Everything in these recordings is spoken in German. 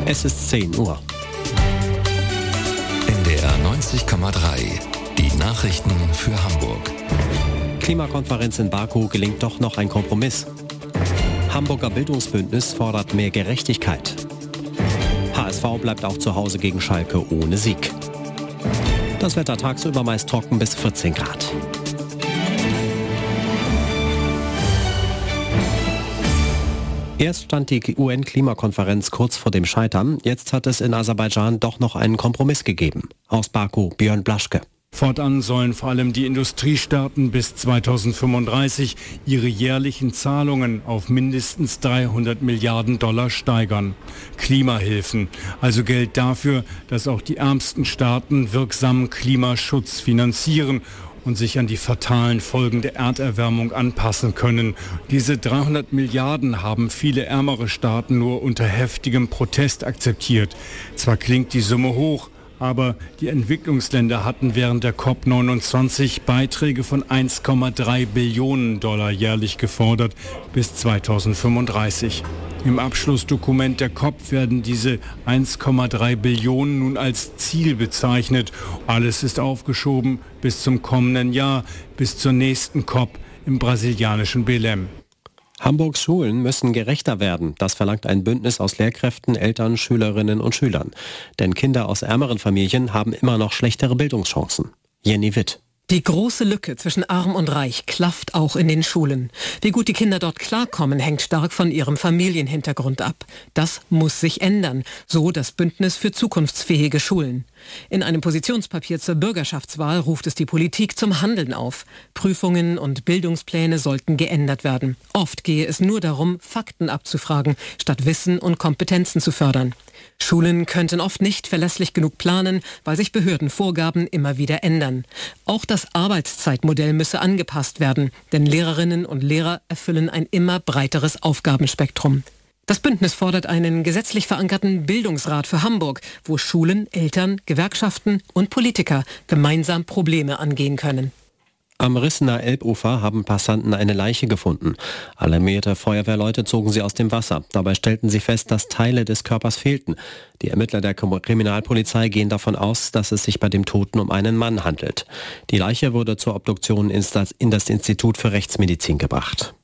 Es ist 10 Uhr. NDR 90,3. Die Nachrichten für Hamburg. Klimakonferenz in Baku gelingt doch noch ein Kompromiss. Hamburger Bildungsbündnis fordert mehr Gerechtigkeit. HSV bleibt auch zu Hause gegen Schalke ohne Sieg. Das Wetter tagsüber meist trocken bis 14 Grad. Erst stand die UN-Klimakonferenz kurz vor dem Scheitern. Jetzt hat es in Aserbaidschan doch noch einen Kompromiss gegeben. Aus Baku, Björn Blaschke. Fortan sollen vor allem die Industriestaaten bis 2035 ihre jährlichen Zahlungen auf mindestens 300 Milliarden Dollar steigern. Klimahilfen, also Geld dafür, dass auch die ärmsten Staaten wirksamen Klimaschutz finanzieren und sich an die fatalen Folgen der Erderwärmung anpassen können. Diese 300 Milliarden haben viele ärmere Staaten nur unter heftigem Protest akzeptiert. Zwar klingt die Summe hoch, aber die Entwicklungsländer hatten während der COP29 Beiträge von 1,3 Billionen Dollar jährlich gefordert bis 2035. Im Abschlussdokument der COP werden diese 1,3 Billionen nun als Ziel bezeichnet. Alles ist aufgeschoben bis zum kommenden Jahr, bis zur nächsten COP im brasilianischen Belém. Hamburgs Schulen müssen gerechter werden. Das verlangt ein Bündnis aus Lehrkräften, Eltern, Schülerinnen und Schülern. Denn Kinder aus ärmeren Familien haben immer noch schlechtere Bildungschancen. Jenny Witt. Die große Lücke zwischen Arm und Reich klafft auch in den Schulen. Wie gut die Kinder dort klarkommen, hängt stark von ihrem Familienhintergrund ab. Das muss sich ändern, so das Bündnis für zukunftsfähige Schulen. In einem Positionspapier zur Bürgerschaftswahl ruft es die Politik zum Handeln auf. Prüfungen und Bildungspläne sollten geändert werden. Oft gehe es nur darum, Fakten abzufragen, statt Wissen und Kompetenzen zu fördern. Schulen könnten oft nicht verlässlich genug planen, weil sich Behördenvorgaben immer wieder ändern. Auch das Arbeitszeitmodell müsse angepasst werden, denn Lehrerinnen und Lehrer erfüllen ein immer breiteres Aufgabenspektrum. Das Bündnis fordert einen gesetzlich verankerten Bildungsrat für Hamburg, wo Schulen, Eltern, Gewerkschaften und Politiker gemeinsam Probleme angehen können. Am Rissener Elbufer haben Passanten eine Leiche gefunden. Alarmierte Feuerwehrleute zogen sie aus dem Wasser. Dabei stellten sie fest, dass Teile des Körpers fehlten. Die Ermittler der Kriminalpolizei gehen davon aus, dass es sich bei dem Toten um einen Mann handelt. Die Leiche wurde zur Obduktion in das Institut für Rechtsmedizin gebracht.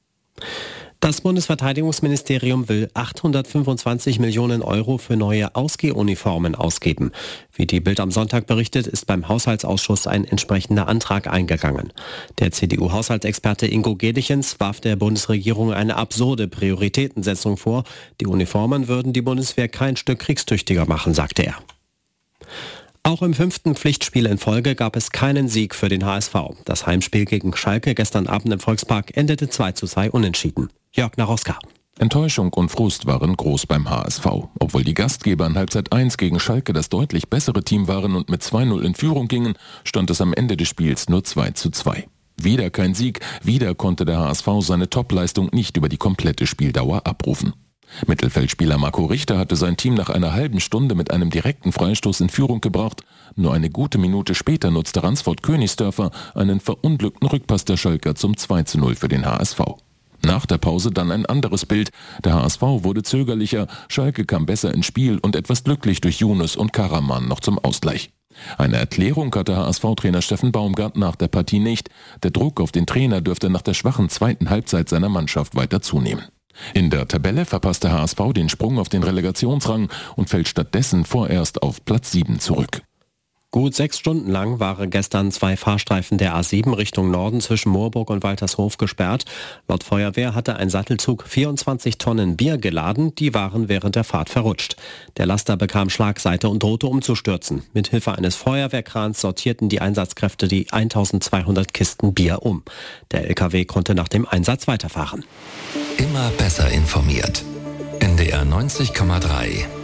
Das Bundesverteidigungsministerium will 825 Millionen Euro für neue Ausgehuniformen ausgeben. Wie die Bild am Sonntag berichtet, ist beim Haushaltsausschuss ein entsprechender Antrag eingegangen. Der CDU-Haushaltsexperte Ingo Gedichens warf der Bundesregierung eine absurde Prioritätensetzung vor. Die Uniformen würden die Bundeswehr kein Stück kriegstüchtiger machen, sagte er. Auch im 5. Pflichtspiel in Folge gab es keinen Sieg für den HSV. Das Heimspiel gegen Schalke gestern Abend im Volkspark endete 2:2 unentschieden. Jörg Naroska. Enttäuschung und Frust waren groß beim HSV. Obwohl die Gastgeber in Halbzeit 1 gegen Schalke das deutlich bessere Team waren und mit 2:0 in Führung gingen, stand es am Ende des Spiels nur 2:2. Wieder kein Sieg, wieder konnte der HSV seine Topleistung nicht über die komplette Spieldauer abrufen. Mittelfeldspieler Marco Richter hatte sein Team nach einer halben Stunde mit einem direkten Freistoß in Führung gebracht. Nur eine gute Minute später nutzte Ransford Königsdörfer einen verunglückten Rückpass der Schalker zum 2:0 für den HSV. Nach der Pause dann ein anderes Bild. Der HSV wurde zögerlicher, Schalke kam besser ins Spiel und etwas glücklich durch Yunus und Karaman noch zum Ausgleich. Eine Erklärung hatte HSV-Trainer Steffen Baumgart nach der Partie nicht. Der Druck auf den Trainer dürfte nach der schwachen zweiten Halbzeit seiner Mannschaft weiter zunehmen. In der Tabelle verpasst der HSV den Sprung auf den Relegationsrang und fällt stattdessen vorerst auf Platz 7 zurück. Gut 6 Stunden lang waren gestern 2 Fahrstreifen der A7 Richtung Norden zwischen Moorburg und Waltershof gesperrt. Laut Feuerwehr hatte ein Sattelzug 24 Tonnen Bier geladen, die waren während der Fahrt verrutscht. Der Laster bekam Schlagseite und drohte umzustürzen. Mithilfe eines Feuerwehrkrans sortierten die Einsatzkräfte die 1200 Kisten Bier um. Der LKW konnte nach dem Einsatz weiterfahren. Immer besser informiert. NDR 90,3